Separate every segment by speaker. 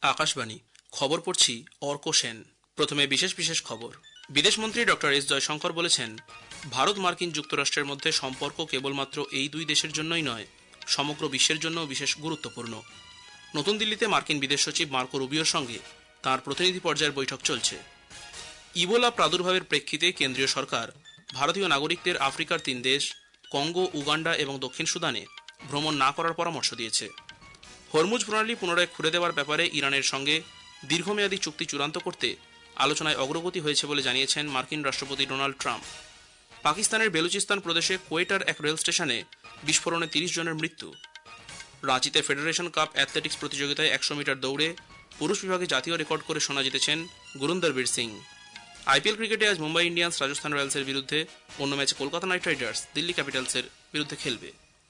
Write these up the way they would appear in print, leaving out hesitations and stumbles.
Speaker 1: আকাশবাণী খবর পড়ছি অর্ক সেন। প্রথমে বিশেষ বিশেষ খবর। বিদেশমন্ত্রী ডক্টর এস জয়শঙ্কর বলেছেন, ভারত মার্কিন যুক্তরাষ্ট্রের মধ্যে সম্পর্ক কেবলমাত্র এই দুই দেশের জন্যই নয়, সমগ্র বিশ্বের জন্য বিশেষ গুরুত্বপূর্ণ। নতুন দিল্লিতে মার্কিন বিদেশ সচিব মার্কো রুবিওর সঙ্গে তাঁর প্রতিনিধি পর্যায়ের বৈঠক চলছে। ইবোলা প্রাদুর্ভাবের প্রেক্ষিতে কেন্দ্রীয় সরকার ভারতীয় নাগরিকদের আফ্রিকার 3 দেশ কঙ্গো, উগান্ডা এবং দক্ষিণ সুদানে ভ্রমণ না করার পরামর্শ দিয়েছে। হরমুজ প্রণালী পুনরায় খুলে দেওয়ার ব্যাপারে ইরানের সঙ্গে দীর্ঘমেয়াদী চুক্তি চূড়ান্ত করতে আলোচনায় অগ্রগতি হয়েছে বলে জানিয়েছেন মার্কিন রাষ্ট্রপতি ডোনাল্ড ট্রাম্প। পাকিস্তানের বেলুচিস্তান প্রদেশে কোয়েটার এক রেল স্টেশনে বিস্ফোরণে 30 জনের মৃত্যু। রাঁচিতে ফেডারেশন কাপ অ্যাথলেটিক্স প্রতিযোগিতায় 100 মিটার দৌড়ে পুরুষ বিভাগে জাতীয় রেকর্ড করে সোনা জিতেছেন গুরিন্দরবীর সিং। আইপিএল ক্রিকেটে আজ মুম্বাই ইন্ডিয়ান্স রাজস্থান রয়্যালসের বিরুদ্ধে, অন্য ম্যাচে কলকাতা নাইট রাইডার্স দিল্লি ক্যাপিটালসের বিরুদ্ধে খেলবে।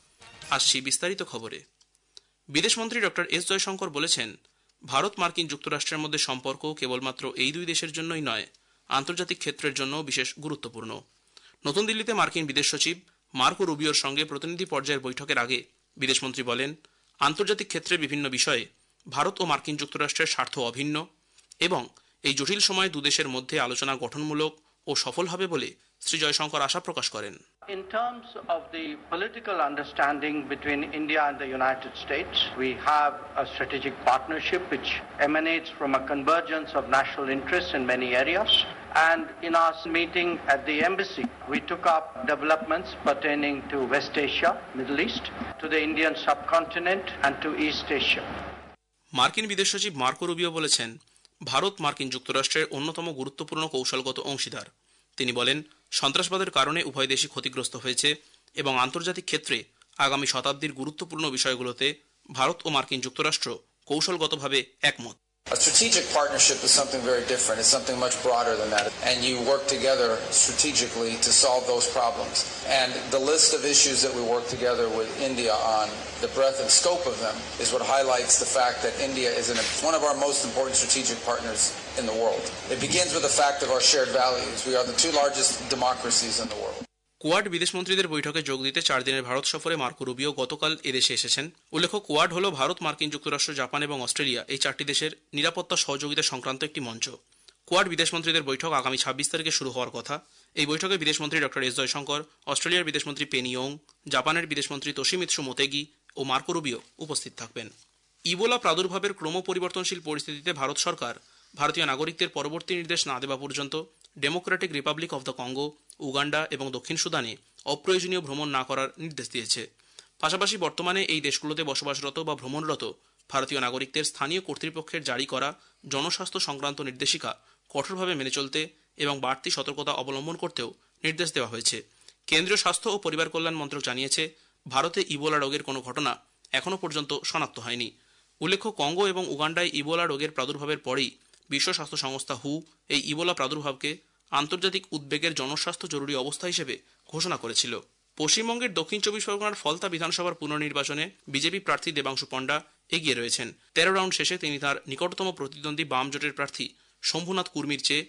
Speaker 1: আসছি বিস্তারিত খবরে। বিদেশমন্ত্রী ডক্টর এস জয়শঙ্কর বলেছেন, ভারত মার্কিন যুক্তরাষ্ট্রের মধ্যে সম্পর্ক কেবলমাত্র এই দুই দেশের জন্যই নয়, আন্তর্জাতিক ক্ষেত্রের জন্য বিশেষ গুরুত্বপূর্ণ। নতুন দিল্লিতে মার্কিন বিদেশ সচিব মার্কো রুবিওর সঙ্গে প্রতিনিধি পর্যায়ের বৈঠকের আগে বিদেশমন্ত্রী বলেন, আন্তর্জাতিক ক্ষেত্রে বিভিন্ন বিষয়ে ভারত ও মার্কিন যুক্তরাষ্ট্রের স্বার্থ অভিন্ন এবং এই জটিল সময়ে দুদেশের মধ্যে আলোচনা গঠনমূলক ও সফল হবে বলে শ্রী জয়শঙ্কর আশা প্রকাশ করেন।
Speaker 2: In terms of the political understanding between India and the United States, we have a strategic partnership which emanates from a convergence of national interests in many areas. And in our meeting at the embassy, we took up developments pertaining to West Asia, Middle East, to the Indian subcontinent and to East Asia.
Speaker 1: মার্কিন বিদেশ সচিব Marco Rubio বলেছেন, ভারত মার্কিন যুক্তরাষ্ট্রের অন্যতম গুরুত্বপূর্ণ কৌশলগত অংশীদার। তিনি বলেন, সন্ত্রাসবাদের কারণে উভয় দেশই ক্ষতিগ্রস্ত হয়েছে এবং আন্তর্জাতিক ক্ষেত্রে আগামী শতাব্দীর গুরুত্বপূর্ণ বিষয়গুলোতে ভারত ও মার্কিন যুক্তরাষ্ট্র কৌশলগতভাবে একমত।
Speaker 3: A strategic partnership is something very different. It's something much broader than that. And you work together strategically to solve those problems. And the list of issues that we work together with India on, the breadth and scope of them, is what highlights the fact that India is one of our most important strategic partners in the world. It begins with the fact of our shared values. We are the 2 largest democracies in the world.
Speaker 1: Quad বিদেশমন্ত্রীদের বৈঠকে যোগ দিতে 4 দিনের ভারত সফরে Marco Rubio গতকাল এদেশে এসেছেন। উল্লেখ্য, কোয়াড হল ভারত, মার্কিন যুক্তরাষ্ট্র, জাপান এবং অস্ট্রেলিয়া এই 4টি দেশের নিরাপত্তা সহযোগিতা সংক্রান্ত একটি মঞ্চ। কোয়াড বিদেশমন্ত্রীদের বৈঠক আগামী 26 তারিখে শুরু হওয়ার কথা। এই বৈঠকে বিদেশমন্ত্রী ডক্টর এস জয়শঙ্কর, অস্ট্রেলিয়ার বিদেশমন্ত্রী পেনি ইয়ং, জাপানের বিদেশমন্ত্রী তোশিমিৎসু মোতেগি ও মার্কো রুবিও উপস্থিত থাকবেন। ইবোলা প্রাদুর্ভাবের ক্রমপরিবর্তনশীল পরিস্থিতিতে ভারত সরকার ভারতীয় নাগরিকদের পরবর্তী নির্দেশ না দেওয়া পর্যন্ত Democratic Republic of the Congo, Uganda এবং দক্ষিণ সুদানে অপ্রয়োজনীয় ভ্রমণ না করার নির্দেশ দিয়েছে। পাশাপাশি বর্তমানে এই দেশগুলোতে বসবাসরত বা ভ্রমণরত ভারতীয় নাগরিকদের স্থানীয় কর্তৃপক্ষের জারি করা জনস্বাস্থ্য সংক্রান্ত নির্দেশিকা কঠোরভাবে মেনে চলতে এবং বাড়তি সতর্কতা অবলম্বন করতেও নির্দেশ দেওয়া হয়েছে। কেন্দ্রীয় স্বাস্থ্য ও পরিবার কল্যাণ মন্ত্রক জানিয়েছে, ভারতে ইবোলা রোগের কোনো ঘটনা এখনও পর্যন্ত শনাক্ত হয়নি। উল্লেখ্য, কঙ্গো এবং উগান্ডায় ইবোলা রোগের প্রাদুর্ভাবের পরেই বিশ্ব স্বাস্থ্য সংস্থা হু এই ইবোলা প্রাদুর্ভাবকে আন্তর্জাতিক উদ্বেগের জনস্বাস্থ্য জরুরি অবস্থা হিসেবে ঘোষণা করেছিল। পশ্চিমবঙ্গের দক্ষিণ 24 পরগনার ফলতা বিধানসভার পুনর্নির্বাচনে বিজেপি প্রার্থী দেবাংশু পণ্ডা এগিয়ে রয়েছেন। 13 রাউন্ড শেষে তিনি তাঁর নিকটতম প্রতিদ্বন্দ্বী বাম জোটের প্রার্থী শম্ভুনাথ কুর্মির চেয়ে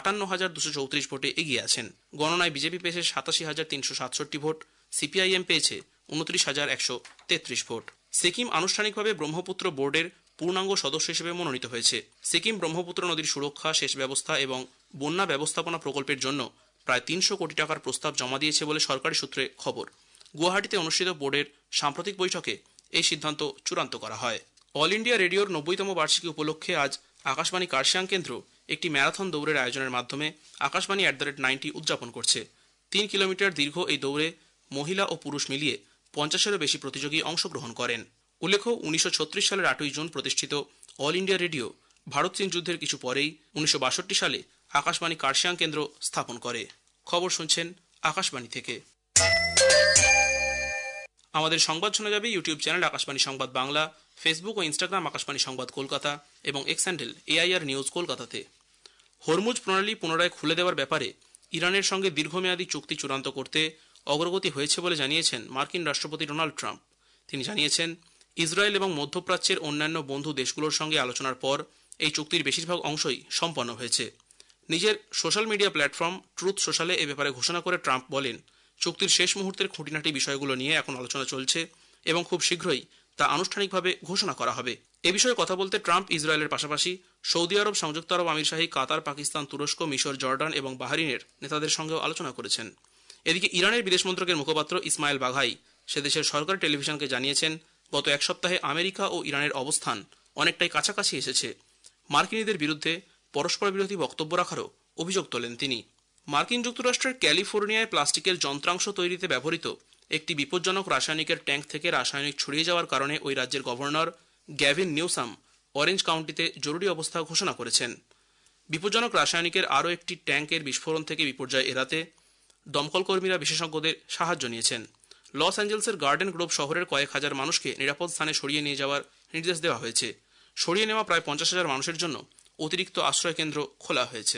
Speaker 1: 58,234 ভোটে এগিয়ে আছেন। গণনায় বিজেপি পেয়েছে 87,367 ভোট, সিপিআইএম পেয়েছে 29,133 ভোট। সিকিম আনুষ্ঠানিকভাবে ব্রহ্মপুত্র বোর্ডের পূর্ণাঙ্গ সদস্য হিসেবে মনোনীত হয়েছে। সিকিম ব্রহ্মপুত্র নদীর সুরক্ষা, সেচ ব্যবস্থা এবং বন্যা ব্যবস্থাপনা প্রকল্পের জন্য প্রায় 300 কোটি টাকার প্রস্তাব জমা দিয়েছে বলে সরকারি সূত্রে খবর। গুয়াহাটিতে অনুষ্ঠিত বোর্ডের সাম্প্রতিক বৈঠকে এই সিদ্ধান্ত চূড়ান্ত করা হয়। অল ইন্ডিয়া রেডিওর 90তম বার্ষিকী উপলক্ষে আজ আকাশবাণী কার্শিয়াং কেন্দ্র একটি ম্যারাথন দৌড়ের আয়োজনের মাধ্যমে আকাশবাণী @90 উদযাপন করছে। 3 কিলোমিটার দীর্ঘ এই দৌড়ে মহিলা ও পুরুষ মিলিয়ে 50-এরও বেশি প্রতিযোগী অংশগ্রহণ করেন। উল্লেখ্য, 1936 সালের 8ই জুন প্রতিষ্ঠিত অল ইন্ডিয়া রেডিও ভারত চীন যুদ্ধের কিছু পরেই 1962 সালে আকাশবাণী কার্শিয়াং কেন্দ্র স্থাপন করে। খবর শুনছেন আকাশবাণী থেকে। আমাদের সংবাদ শোনা যাবে ইউটিউব চ্যানেল আকাশবাণী সংবাদ বাংলা, ফেসবুক ও ইনস্টাগ্রাম আকাশবাণী সংবাদ কলকাতা এবং এক্স হ্যান্ডেল AIR নিউজ কলকাতাতে। হরমুজ প্রণালী পুনরায় খুলে দেওয়ার ব্যাপারে ইরানের সঙ্গে দীর্ঘমেয়াদী চুক্তি চূড়ান্ত করতে অগ্রগতি হয়েছে বলে জানিয়েছেন মার্কিন রাষ্ট্রপতি ডোনাল্ড ট্রাম্প। তিনি জানিয়েছেন, ইসরায়েল এবং মধ্যপ্রাচ্যের অন্যান্য বন্ধু দেশগুলোর সঙ্গে আলোচনার পর এই চুক্তির বেশিরভাগ অংশই সম্পন্ন হয়েছে। নিজের সোশ্যাল মিডিয়া প্ল্যাটফর্ম ট্রুথ সোশ্যালে এ ব্যাপারে ঘোষণা করে ট্রাম্প বলেন, চুক্তির শেষ মুহূর্তের খুঁটিনাটি বিষয়গুলো নিয়ে এখন আলোচনা চলছে এবং খুব শীঘ্রই তা আনুষ্ঠানিকভাবে ঘোষণা করা হবে। এ বিষয়ে কথা বলতে ট্রাম্প ইসরায়েলের পাশাপাশি সৌদি আরব, সংযুক্ত আরব আমিরশাহী, কাতার, পাকিস্তান, তুরস্ক, মিশর, জর্ডান এবং বাহরিনের নেতাদের সঙ্গেও আলোচনা করেছেন। এদিকে ইরানের বিদেশ মন্ত্রকের মুখপাত্র ইসমাইল বাঘাই সে দেশের সরকারি টেলিভিশনকে জানিয়েছেন, গত এক সপ্তাহে আমেরিকা ও ইরানের অবস্থান অনেকটাই কাছাকাছি এসেছে। মার্কিনীদের বিরুদ্ধে পরস্পর বিরোধী বক্তব্য রাখারও অভিযোগ তোলেন তিনি। মার্কিন যুক্তরাষ্ট্রের ক্যালিফোর্নিয়ায় প্লাস্টিকের যন্ত্রাংশ তৈরিতে ব্যবহৃত একটি বিপজ্জনক রাসায়নিকের ট্যাঙ্ক থেকে রাসায়নিক ছড়িয়ে যাওয়ার কারণে ওই রাজ্যের গভর্নর গ্যাভিন নিউসাম অরেঞ্জ কাউন্টিতে জরুরি অবস্থা ঘোষণা করেছেন। বিপজ্জনক রাসায়নিকের আরও একটি ট্যাঙ্কের বিস্ফোরণ থেকে বিপর্যয় এড়াতে দমকল কর্মীরা বিশেষজ্ঞদের সাহায্য নিয়েছেন। লস অ্যাঞ্জেলসের গার্ডেন গ্রোভ শহরের কয়েক হাজার মানুষকে নিরাপদ স্থানে সরিয়ে নিয়ে যাওয়ার নির্দেশ দেওয়া হয়েছে। সরিয়ে নেওয়া প্রায় 50,000 মানুষের জন্য অতিরিক্ত আশ্রয় কেন্দ্র খোলা হয়েছে।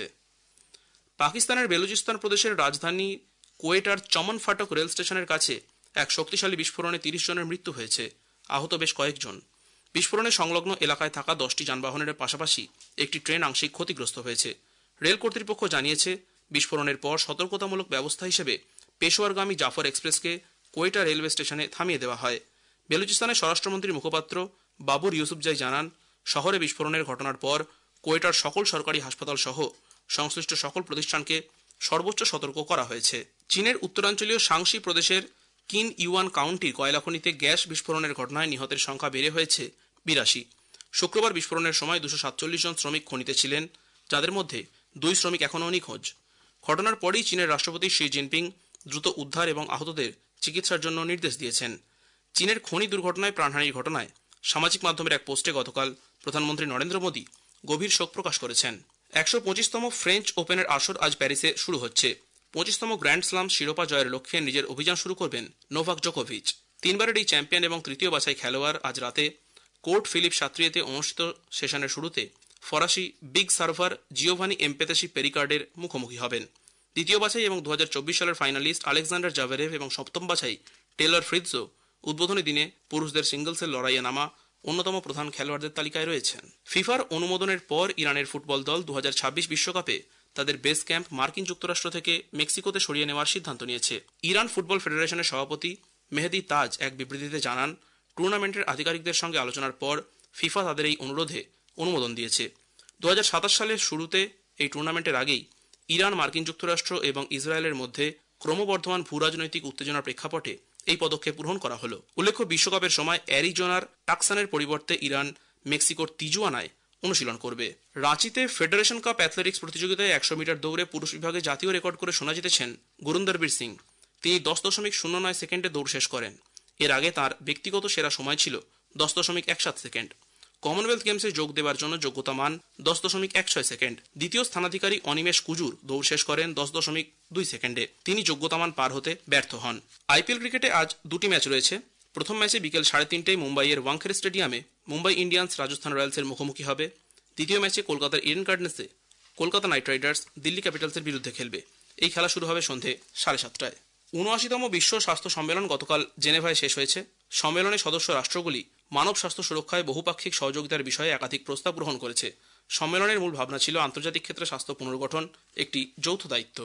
Speaker 1: পাকিস্তানের বেলুচিস্তান প্রদেশের রাজধানী কোয়েটার চমন ফাটক রেল স্টেশনের কাছে এক শক্তিশালী বিস্ফোরণে 30 জনের মৃত্যু হয়েছে, আহত বেশ কয়েকজন। বিস্ফোরণে সংলগ্ন এলাকায় থাকা 10টি যানবাহনের পাশাপাশি একটি ট্রেন আংশিক ক্ষতিগ্রস্ত হয়েছে। রেল কর্তৃপক্ষ জানিয়েছে, বিস্ফোরণের পর সতর্কতামূলক ব্যবস্থা হিসেবে পেশোয়ারগামী জাফর এক্সপ্রেসকে কোয়েটা রেলওয়ে স্টেশনে থামিয়ে দেওয়া হয়। বেলুচিস্তানের স্বরাষ্ট্রমন্ত্রীর মুখপাত্র বাবুর ইউসুফজাই জানান, শহরে বিস্ফোরণের ঘটনার পর কোয়েটার সকল সরকারি হাসপাতাল সহ সংশ্লিষ্ট সকল প্রতিষ্ঠানকে সর্বোচ্চ সতর্ক করা হয়েছে। চীনের উত্তরাঞ্চলীয় শাংশি প্রদেশের কিন ইউয়ান কাউন্টির কয়লাখনিতে গ্যাস বিস্ফোরণের ঘটনায় নিহতের সংখ্যা বেড়ে হয়েছে 82। শুক্রবার বিস্ফোরণের সময় 247 জন শ্রমিক খনিতে ছিলেন, যাদের মধ্যে 2 শ্রমিক এখনও নিখোঁজ। ঘটনার পরেই চীনের রাষ্ট্রপতি শি জিনপিং দ্রুত উদ্ধার এবং আহতদের চিকিৎসার জন্য নির্দেশ দিয়েছেন। চীনের খনি দুর্ঘটনায় প্রাণহানির ঘটনায় সামাজিক মাধ্যমের এক পোস্টে গতকাল প্রধানমন্ত্রী নরেন্দ্র মোদী গভীর শোক প্রকাশ করেছেন। 125তম ফ্রেঞ্চ ওপেনের আসর আজ প্যারিসে শুরু হচ্ছে। 25তম গ্র্যান্ড স্লাম শিরোপা জয়ের লক্ষ্যে নিজের অভিযান শুরু করবেন নোভাক জোকোভিচ। 3 বারের এই চ্যাম্পিয়ন এবং তৃতীয় বাছাই খেলোয়াড় আজ রাতে কোর্ট ফিলিপ সাত্রিয়েতে অনুষ্ঠিত সেশনের শুরুতে ফরাসি বিগ সার্ভার জিওভানি এমপেতেসি পেরিকার্ডের মুখোমুখি হবেন। দ্বিতীয় বাছাই এবং 2024 সালের ফাইনালিস্ট আলেকজান্ডার জাভেরেভ এবং সপ্তম বাছাই টেলর ফ্রিৎজও উদ্বোধনী দিনে পুরুষদের সিঙ্গলসের লড়াইয়ে নামা অন্যতম প্রধান খেলোয়াড়দের তালিকায় রয়েছেন। ফিফার অনুমোদনের পর ইরানের ফুটবল দল 2026 বিশ্বকাপে তাদের বেস ক্যাম্প মার্কিন যুক্তরাষ্ট্র থেকে মেক্সিকোতে সরিয়ে নেওয়ার সিদ্ধান্ত নিয়েছে। ইরান ফুটবল ফেডারেশনের সভাপতি মেহেদি তাজ এক বিবৃতিতে জানান, টুর্নামেন্টের আধিকারিকদের সঙ্গে আলোচনার পর ফিফা তাদের এই অনুরোধে অনুমোদন দিয়েছে। 2027 সালের শুরুতে এই টুর্নামেন্টের আগেই ইরান, মার্কিন যুক্তরাষ্ট্র এবং ইসরায়েলের মধ্যে ক্রমবর্ধমান ভূরাজনৈতিক উত্তেজনার প্রেক্ষাপটে এই পদক্ষেপ গ্রহণ করা হলো। উল্লেখ্য, বিশ্বকাপের সময় অ্যারিজোনার টাকসানের পরিবর্তে ইরান মেক্সিকোর তিজুয়ানায় অনুশীলন করবে। রাঁচিতে ফেডারেশন কাপ অ্যাথলেটিক্স প্রতিযোগিতায় 100 মিটার দৌড়ে পুরুষ বিভাগে জাতীয় রেকর্ড করে সোনা জিতেছেন গুরুন্দরবীর সিং। তিনি 10.09 সেকেন্ডে দৌড় শেষ করেন। এর আগে তার ব্যক্তিগত সেরা সময় ছিল 10.17 সেকেন্ড। কমনওয়েলথ গেমসে যোগ দেওয়ার জন্য যোগ্যতা মান 10.16 সেকেন্ড। দ্বিতীয় স্থানাধিকারী অনিমেষ কুজুর দৌড় শেষ করেন 10.2 সেকেন্ডে। তিনি যোগ্যতা মান পার হতে ব্যর্থ হন। আইপিএল ক্রিকেটে আজ 2টি ম্যাচ রয়েছে। প্রথম ম্যাচে বিকেল 3:30টায় মুম্বাইয়ের ওয়াংখেড়ে স্টেডিয়ামে মুম্বাই ইন্ডিয়ান্স রাজস্থান রয়্যালসের মুখোমুখি হবে। দ্বিতীয় ম্যাচে কলকাতার ইডেন গার্ডেন্সে কলকাতা নাইট রাইডার্স দিল্লি ক্যাপিটালসের বিরুদ্ধে খেলবে। এই খেলা শুরু হবে সন্ধে 7:30টায়। 79তম বিশ্ব স্বাস্থ্য সম্মেলন গতকাল জেনেভায় শেষ হয়েছে। সম্মেলনে সদস্য রাষ্ট্রগুলি মানব স্বাস্থ্য সুরক্ষায় বহুপাক্ষিক সহযোগিতার বিষয়ে একাধিক প্রস্তাব গ্রহণ করেছে। সম্মেলনের মূল ভাবনা ছিল আন্তর্জাতিক ক্ষেত্রে স্বাস্থ্য পুনর্গঠন একটি যৌথ দায়িত্ব।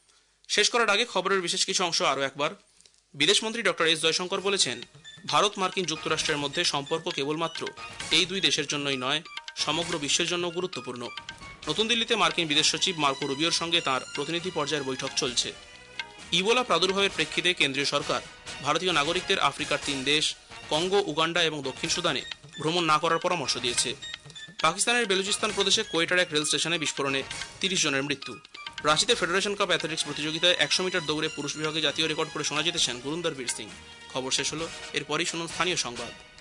Speaker 1: শেষ করার আগে খবরের বিশেষ কিছু অংশ আরও একবার। বিদেশমন্ত্রী ডক্টর এস জয়শঙ্কর বলেছেন, ভারত মার্কিন যুক্তরাষ্ট্রের মধ্যে সম্পর্ক কেবলমাত্র এই দুই দেশের জন্যই নয়, সমগ্র বিশ্বের জন্য গুরুত্বপূর্ণ। নতুন দিল্লিতে মার্কিন বিদেশ সচিব মার্কো রুবিওর সঙ্গে তাঁর প্রতিনিধি পর্যায়ের বৈঠক চলছে। ইবোলা প্রাদুর্ভাবের প্রেক্ষিতে কেন্দ্রীয় সরকার ভারতীয় নাগরিকদের আফ্রিকার 3 দেশ কঙ্গো, উগান্ডা এবং দক্ষিণ সুদানে ভ্রমণ না করার পরামর্শ দিয়েছে। পাকিস্তানের বেলুচিস্তান প্রদেশে কোয়েটার এক রেল স্টেশনে বিস্ফোরণে 30 জনের মৃত্যু। রাঁচিতে ফেডারেশন কাপ অ্যাথলেটিক্স প্রতিযোগিতায় 100 মিটার দৌড়ে পুরুষ বিভাগে জাতীয় রেকর্ড করে সোনা জিতেছেন গুরুন্দরবীর সিং। খবর শেষ হলো, এরপরই শুনুন স্থানীয় সংবাদ।